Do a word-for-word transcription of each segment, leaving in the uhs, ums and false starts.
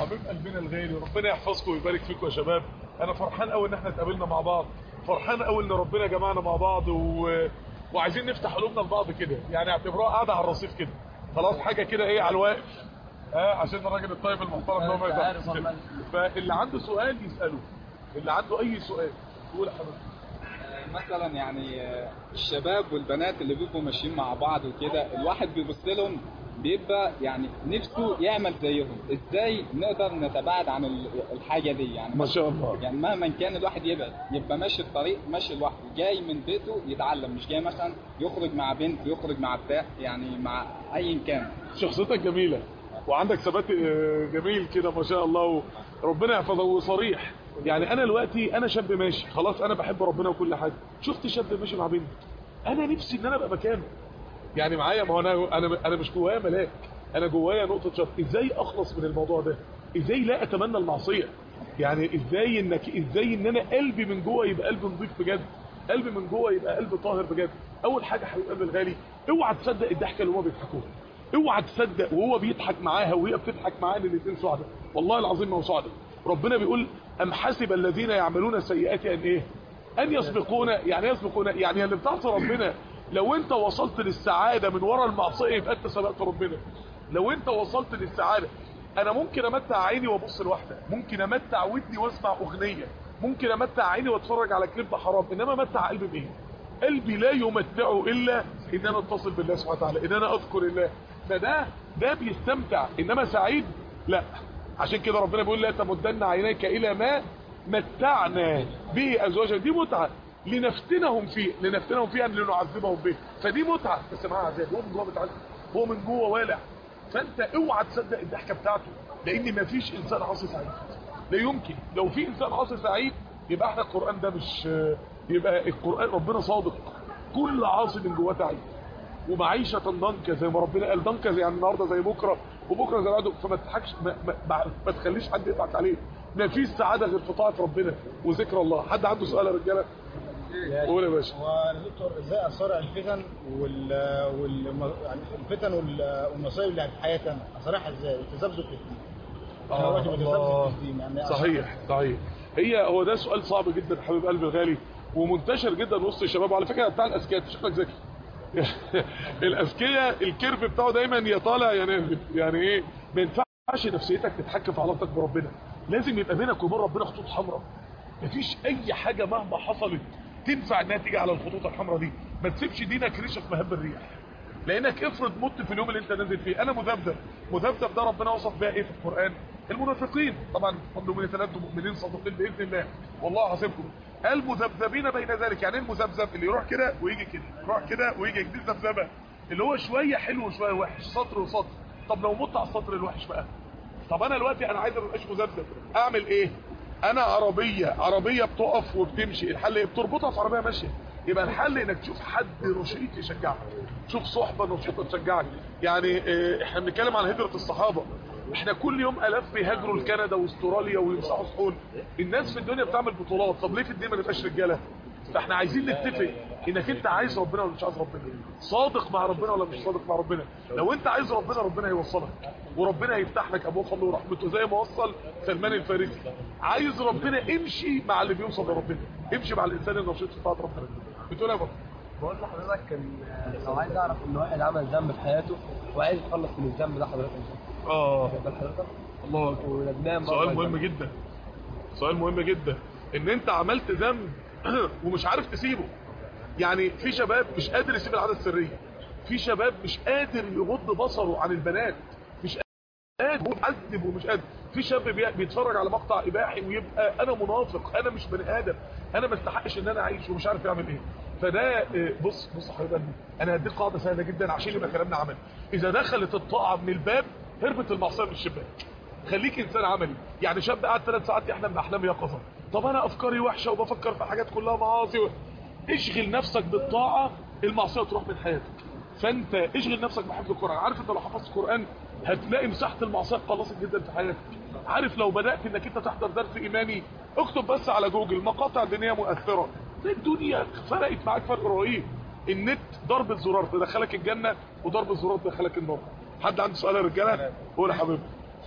حبيب قلبنا الغالي، ربنا يحفظكم ويبارك فيكم يا شباب. انا فرحان قوي ان احنا اتقابلنا مع بعض، فرحان قوي ان ربنا جمعنا مع بعض و... وعايزين نفتح قلوبنا لبعض كده، يعني اعتبروها قاعده على الرصيف كده، خلاص حاجه كده ايه على الواقف، اه عشان الراجل الطيب المحترم ده ما يزعلش. فاللي عنده سؤال يساله، اللي عنده اي سؤال يقول يا حبيبي. مثلا يعني الشباب والبنات اللي بيبقوا ماشيين مع بعض وكده، الواحد بيبص لهم بيبقى يعني نفسه يعمل زيهم. ازاي نقدر نتباعد عن الحاجه دي؟ يعني ما شاء الله، يعني مهما كان الواحد يبعد يبقى ماشي الطريق ماشي لوحده، جاي من بيته يتعلم، مش جاي مثلا يخرج مع بنت، يخرج مع بتاع، يعني مع ايا كان. شخصيتك جميله وعندك ثبات جميل كده ما شاء الله، وربنا يحفظك وصريح. يعني انا دلوقتي انا شاب ماشي خلاص، انا بحب ربنا وكل حاجه، شفت شاب ماشي مع بنت، انا نفسي ان انا ابقى مكانه. يعني معايا، ما هو انا انا انا مش جوايا ملاك، انا جوايا نقطه شر. ازاي اخلص من الموضوع ده؟ ازاي لا اتمنى المعصيه؟ يعني ازاي انك ازاي ان انا قلبي من جوه يبقى قلب نظيف بجد، قلبي من جوه يبقى قلب طاهر بجد. اول حاجه حبيب قلبي الغالي، اوعى تصدق الضحكه اللي هما بيضحكوها، اوعى تصدق وهو بيضحك معاها وهي بتضحك معاه ان الاثنين سعداء. والله العظيم ما هو سعداء. ربنا بيقول ام حسب الذين يعملون السيئات ان ايه؟ ان يسبقون. يعني يسبقون يعني اللي بتعصي ربنا، لو انت وصلت للسعاده من ورا المعصيه يبقى انت سبقت ربنا. لو انت وصلت للسعاده، انا ممكن امتع عيني وابص لواحده، ممكن امتع ودني واسمع اغنيه، ممكن امتع عيني واتفرج على كليب حرام، انما امتع قلبي بايه؟ قلبي لا يمتعه الا ان انا اتصل بالله سبحانه وتعالى، ان انا اذكر الله. فده ده بيستمتع، انما سعيد لا. عشان كده ربنا بيقول لا تمدن عينيك الى ما متعنا به ازواجا، دي متعه لنفتنهم فيه، لنفتنهم فيه يعني لنعذبهم به، فدي متعه بس معاها عذاب. هو من جوه متعذب، هو من جوه والع. فانت اوعى تصدق الضحكه بتاعته، لان مفيش انسان عاصي سعيد، لا يمكن. لو في انسان عاصي سعيد يبقى احنا القران ده مش، يبقى القران ربنا صادق. كل عاصي من جواه تعيس ومعيشه ضنكه، زي ما ربنا قال ضنكه يعني النهارده زي بكره وبكره زي بعده. فما تضحكش، ما, ما, ما تخليش حد يضحك عليك. ما فيش سعاده غير في طاعه ربنا وذكر الله. حد عنده سؤال يا رجاله؟ قول يا باشا. هو يا دكتور ازاي اثار الفتن وال وال يعني الفتن والمصايب اللي في حياتنا اثرها ازاي؟ التذبذب في الدين. اه الله، يعني صحيح صحيح. هي هو ده سؤال صعب جدا حبيب قلبي الغالي، ومنتشر جدا وسط الشباب على فكره. بتاع الاذكياء شكلك ذكي. الاذكياء الكيرف بتاعه دايما يا طالع يعني يعني ايه، ما ينفعش نفسيتك تتحكم في علاقتك بربنا، لازم يبقى بينك وبين ربنا خطوط حمراء. مفيش اي حاجه مهما حصلت تنفع انها تيجي على الخطوط الحمراء دي. ما تسيبش دينك ريشه في مهب الريح، لانك افرض مت في اليوم اللي انت نازل فيه. انا مذبذب، مذبذب ده ربنا وصف بها ايه في القران؟ المنافقين طبعا، كل من يتلدوا مؤمنين صادقين باذن الله والله حاسبكم. قال مذبذبين بين ذلك. يعني ايه المذبذب؟ اللي يروح كده ويجي كده، يروح كده ويجي. دي الذبذبه اللي هو شويه حلو وشويه وحش، سطر وسطر. طب لو مت على السطر الوحش بقى، طب انا دلوقتي انا عايز ما ابقاش مذبذب، اعمل ايه؟ انا عربيه عربيه بتقف وبتمشي، الحل ايه؟ بتربطها في عربيه ماشيه. يبقى الحل انك تشوف حد نشيط يشجعك، تشوف صحبه نشيطه تشجعك. يعني اه احنا بنتكلم عن هجره الصحابه، احنا كل يوم الاف بيهاجروا لكندا واستراليا ويمسحوا صحون. الناس في الدنيا بتعمل بطولات، طب ليه في الدين ما نبقاش رجاله؟ فاحنا عايزين نتفق انك انت عايز ربنا ولا مش عايز ربنا، صادق مع ربنا ولا مش صادق مع ربنا. لو انت عايز ربنا، ربنا هيوصلك وربنا هيفتح لك ابواب فضله ورحمته زي ما وصل سلمان الفارسي. عايز ربنا، امشي مع اللي بيوصل لربنا، امشي مع الانسان النشيط في طاعه ربنا. بتقول ايه يا بابا؟ بقول لحضرتك ان لو عايز اعرف ان واحد عمل ذنب في حياته وعايز يتخلص من الذنب ده، حضرتك اه بل حضرتك الله اكبر، سؤال مهم جدا، سؤال مهم جدا. ان انت عملت ذنب ومش عارف تسيبه. يعني في شباب مش قادر يسيب العاده السريه، في شباب مش قادر يغض بصره عن البنات، مش قادر، معذب ومش قادر. في شاب بيتفرج على مقطع اباحي ويبقى انا منافق، انا مش بني ادم، انا ما استحقش ان انا اعيش، ومش عارف يعمل ايه. فده بص بص يا حبيبي، انا هديك قاعده سهله جدا عشان يبقى كلامنا عملي. اذا دخلت الطاعه من الباب هربت المعصيه من الشباك. خليك انسان عملي. يعني شاب قاعد ثلاث ساعات يحلم باحلام يقظه، طب انا افكاري وحشه وبفكر في حاجات كلها معاصي و... اشغل نفسك بالطاعه، المعصيه تروح من حياتك. فانت اشغل نفسك بحفظ القران. عارف انت لو حفظت القران هتلاقي مساحه المعصيه قلصت جدا في حياتك. عارف لو بدات انك انت تحضر درس ايماني، اكتب بس على جوجل مقاطع دينيه مؤثره، الدنيا فرقت معاك فرق رهيب. النت ضرب الزرار تدخلك الجنه، وضرب الزرار تدخلك النار. حد عنده سؤال يا رجاله؟ قول يا حبيبي.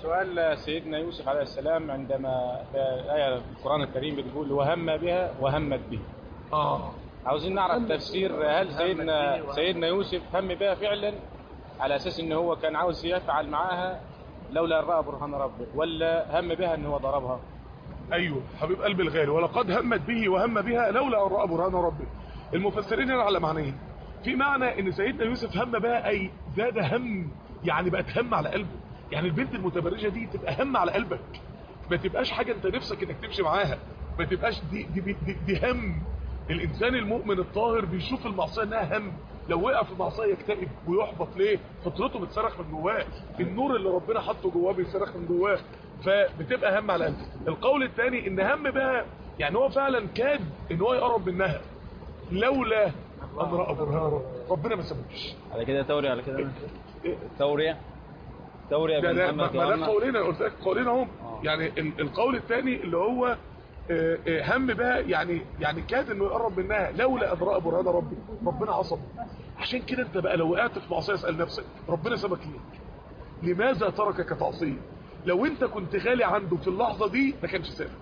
سؤال سيدنا يوسف عليه السلام عندما في آية في القرآن الكريم بتقول وهم بها وهمت به. اه عاوزين نعرف تفسير، هل سيدنا سيدنا يوسف هم بها فعلا على اساس ان هو كان عاوز يفعل معاها لولا ان راى برهان ربه، ولا هم بها ان هو ضربها؟ ايوه حبيب قلبي الغالي، ولقد همت به وهم بها لولا ان راى برهان ربه. المفسرين هنا على معنيين. في معنى ان سيدنا يوسف هم بها اي زاد هم، يعني بقت هم على قلبه. يعني البنت المتبرجه دي تبقى هم على قلبك، ما تبقاش حاجه انت نفسك انك تمشي معاها، ما تبقاش دي دي, دي, دي هم. الانسان المؤمن الطاهر بيشوف المعصيه انها هم، لو وقع في المعصيه يكتئب ويحبط. ليه؟ فطرته بتصرخ من جواه، النور اللي ربنا حطه جواه بيصرخ من جواه، فبتبقى هم على قلبه. القول الثاني ان هم بها يعني هو فعلا كاد ان هو يقرب منها لولا ان راى برهان ربنا ما سابوش. على كده توري على كده توريه توريه ده ده بين ما محمد ده قولين، قلت لك قولين اهم. يعني ال- القول الثاني اللي هو آه، آه، هم بها يعني يعني كاد انه يقرب منها لولا ان راى برهان ربي، ربنا عصبه. عشان كده انت بقى لو وقعت في معصيه اسال نفسك ربنا سابك ليه؟ لماذا تركك تعصيه؟ لو انت كنت غالي عنده في اللحظه دي ما كانش سابك.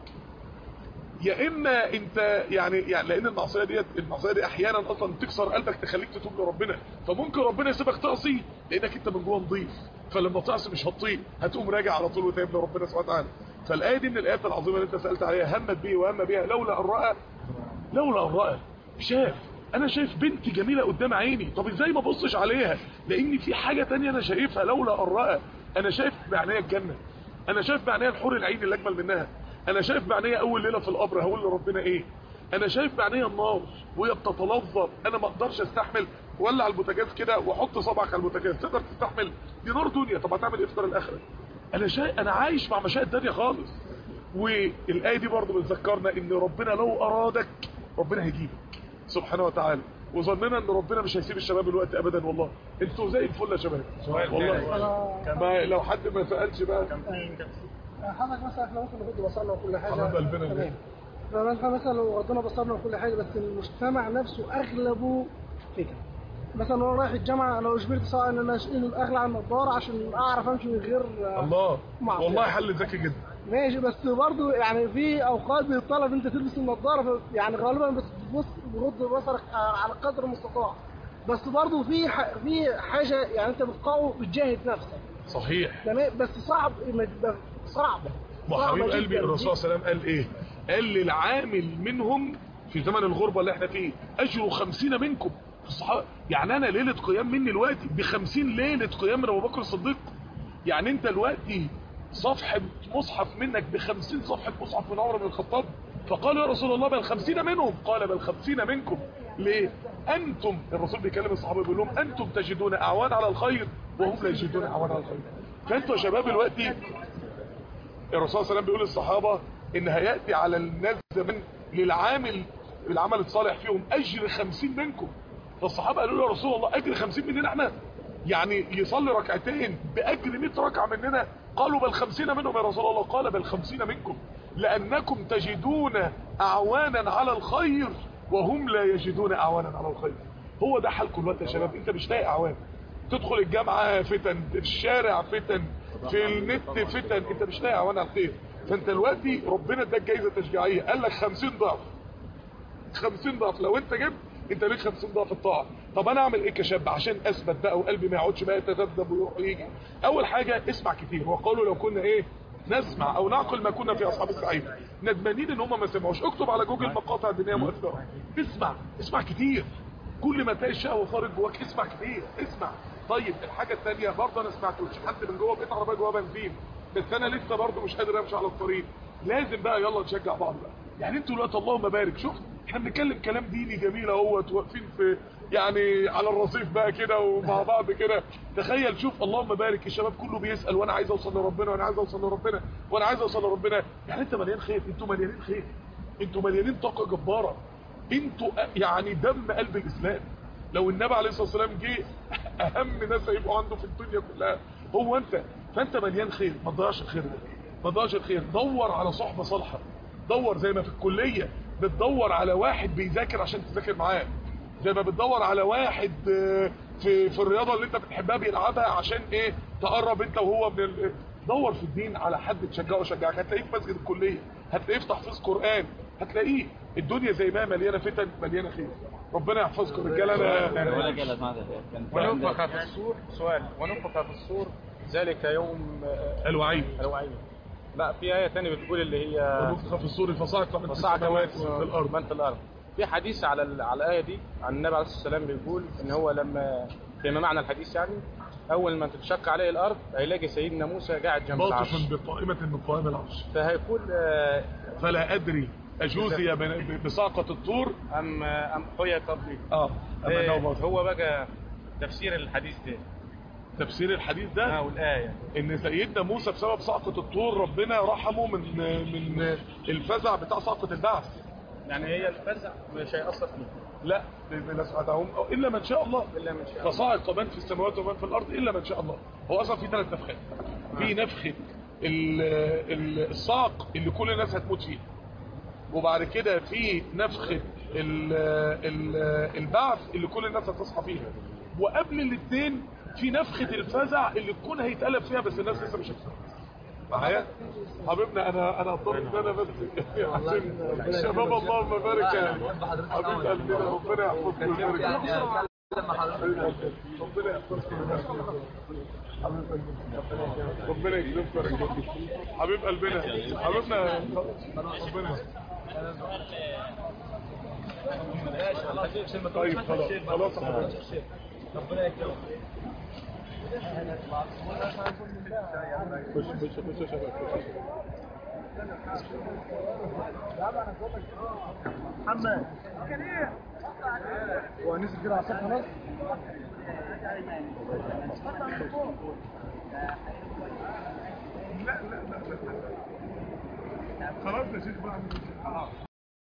يا اما انت يعني يعني لان المعصيه ديت المعصيه دي احيانا اصلا تكسر قلبك تخليك تتوب لربنا، فممكن ربنا يسيبك تعصي لانك انت من جوه نضيف، فلما تعصي مش هتطيق، هتقوم راجع على طول وتايب لربنا سبحانه وتعالى. فالايه دي من الايات العظيمه اللي انت سالت عليها، همت به وهم بها لولا ان راى لولا ان راى شاف. انا شايف بنت جميله قدام عيني، طب ازاي ما ابصش عليها؟ لان في حاجه تانية انا شايفها لولا ان راى. انا شايف بعناية الجنه، انا شايف بعناية الحور العين اللي اجمل منها، انا شايف بعناية اول ليله في القبر هقول لربنا ايه، انا شايف بعناية النار وهي بتتلظى، انا ما اقدرش استحمل. ولع البوتاجاز كده وحط صبعك على البوتاجاز، تقدر تستحمل؟ دي نار دنيا، طب هتعمل ايه في دار الاخره؟ انا شايف انا عايش مع مشاهد تانية خالص. والايه دي برضو بتذكرنا ان ربنا لو ارادك ربنا هيجيبك سبحانه وتعالى. وظننا ان ربنا مش هيسيب الشباب الوقت ابدا، والله انتوا زي الفل يا شباب والله. ما لو حد ما سالش بقى حضرتك مثلا احنا ممكن نغض بصرنا وكل حاجه حبيب قلبنا تمام. فاحنا مثلا لو غضينا بصرنا وكل حاجه، بس المجتمع نفسه اغلبه فتن. مثلا وانا رايح الجامعه انا اجبرت سواء ان انا اشيل اغلى عن النضاره عشان اعرف امشي من غير الله معصية. والله حل ذكي جدا. ماشي، بس برضه يعني في اوقات بيطلب انت تلبس النضاره، يعني غالبا بتبص بغض بصرك على قدر المستطاع، بس برضه في ح... في حاجه يعني انت بتقاوم بتجاهد نفسك. صحيح تمام، بس صعب صعبه ما حبيب قلبي الرسول صلى الله عليه وسلم قال ايه؟ قال للعامل منهم في زمن الغربه اللي احنا فيه اجر خمسين منكم. الصحابه يعني انا ليله قيام مني دلوقتي بخمسين ليله قيام من ابو بكر الصديق. يعني انت دلوقتي صفحه مصحف منك بخمسين صفحه مصحف من عمر بن الخطاب. فقال يا رسول الله بل خمسين منهم، قال بل خمسين منكم. ليه؟ انتم الرسول بيكلم الصحابه بيقول لهم انتم تجدون اعوان على الخير وهم لا يجدون اعوان على الخير. فانتوا يا شباب دلوقتي الرسول صلى الله عليه وسلم بيقول للصحابه ان هياتي على الناس زمان للعامل العمل الصالح فيهم اجر خمسين منكم. فالصحابه قالوا له يا رسول الله اجر خمسين مننا احنا؟ يعني يصلي ركعتين باجر مئة ركعه مننا؟ قالوا بل خمسين منهم يا رسول الله. قال بل خمسين منكم لانكم تجدون اعوانا على الخير وهم لا يجدون اعوانا على الخير. هو ده حالكم دلوقتي يا شباب، انت مش لاقي اعوان. تدخل الجامعه فتن، في الشارع فتن، في النت فتن، انت مش لاقي اعوان على الخير. فانت دلوقتي ربنا اداك جايزه تشجيعيه، قال لك خمسين ضعف خمسين ضعف لو انت جبت انت ليك خمسين ضعف الطاعه. طب انا اعمل ايه كشاب عشان اثبت بقى وقلبي ما يقعدش بقى يتذبذب ويروح ويجي؟ اول حاجه اسمع كتير، وقالوا لو كنا ايه نسمع او نعقل ما كنا في اصحاب السعير. ندمانين ان هم ما سمعوش. اكتب على جوجل مقاطع دينيه مؤثره، اسمع اسمع كتير. كل ما تلاقي الشهوه خارج جواك اسمع كتير اسمع. طيب الحاجه الثانيه برضه انا سمعتوش حد من جوه بقيت عربيه جوه بنزين، بس انا لسه برضه مش قادر امشي على الطريق. لازم بقى يلا نشجع بعض بقى. يعني انتوا دلوقتي اللهم بارك، شوف احنا بنتكلم كلام ديني جميل اهوت، واقفين في يعني على الرصيف بقى كده ومع بعض كده. تخيل شوف اللهم بارك الشباب كله بيسال وانا عايز اوصل لربنا وانا عايز اوصل لربنا وانا عايز اوصل لربنا. يعني انت مليان خير، انتوا مليانين خير، انتوا مليانين طاقه جباره، انتوا يعني دم قلب الاسلام. لو النبي عليه الصلاه والسلام جه اهم ناس هيبقوا عنده في الدنيا كلها هو انت. فانت مليان خير، ما تضيعش الخير ده، ما تضيعش الخير. دور على صحبه صالحه، دور زي ما في الكليه بتدور على واحد بيذاكر عشان تذاكر معاه، زي ما بتدور على واحد في في الرياضه اللي انت بتحبها بيلعبها عشان ايه تقرب انت وهو من ال... دور في الدين على حد تشجعه وشجعك، هتلاقيه في مسجد الكليه، هتلاقيه في تحفيظ قران، هتلاقيه. الدنيا زي ما مليانه فتن مليانه خير. ربنا يحفظكم رجاله. انا ولا جلد ماذا ونفخ في الصور. سؤال ونفخ في الصور ذلك يوم الوعيد. الوعيد. لا في آية ثانيه بتقول اللي هي ونفخ في الصور فصعق من في فصعق السماوات من وفي الارض. من في الارض. في حديث على ال- على الآية دي عن النبي عليه الصلاة والسلام بيقول ان هو لما فيما معنى الحديث يعني اول ما تتشق عليه الارض هيلاقي سيدنا موسى قاعد جنب العرش باطش بقائمه من قوائم العرش. فهيقول آه، فلا ادري اجوزي بن- بساقه الطور ام ام حيا قبلي. اه أما إيه إنه هو بقى تفسير الحديث ده تفسير الحديث ده اه والآية ان سيدنا موسى بسبب صعقة الطور ربنا رحمه من من الفزع بتاع صعقة البعث. يعني هي الفزع مش هيأثر فيه لا لنسعدهم الا من شاء الله. الا من شاء الله. فصاعق من في السماوات ومن في الارض الا من شاء الله. هو اصلا في ثلاث نفخات. في نفخه ال- ال- الصعق اللي كل الناس هتموت فيها، وبعد كده في نفخه ال- ال- البعث اللي كل الناس هتصحى فيها، وقبل الاثنين في نفخه الفزع اللي الكون هيتقلب فيها بس الناس لسه مش هتفهم. معايا حبيبنا؟ انا انا اضطر ان انا بس عشان الشباب اللهم بارك يا حبيب قلبنا ربنا يحفظكم ويبارك فيكم. ربنا يحفظكم ربنا يكرمكم حبيب قلبنا حبيبنا ربنا. طيب خلاص خلاص يا حبيبي ربنا يكرمك. خش خش خش يا شباب خش. محمد هو نزل كده على السطح خلاص. لا لا لا خلاص يا شيخ بقى.